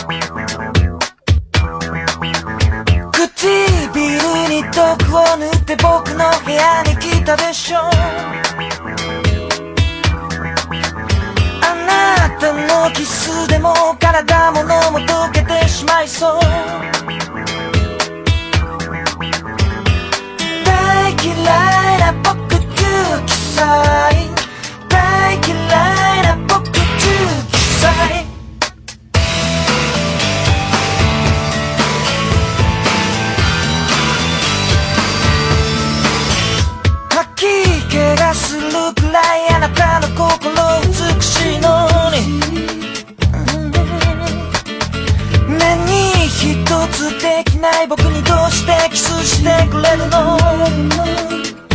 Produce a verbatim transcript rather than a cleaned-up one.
唇に毒を塗って僕の部屋に来たでしょ。あなたのキスでも体ものも溶けてしまいそう。大嫌いな僕じゅうきゅうさい、大嫌いな僕じゅうきゅうさい。吐き気がするくらいあなたの心美しいのに、目に一つできない僕にどうしてキスしてくれるの。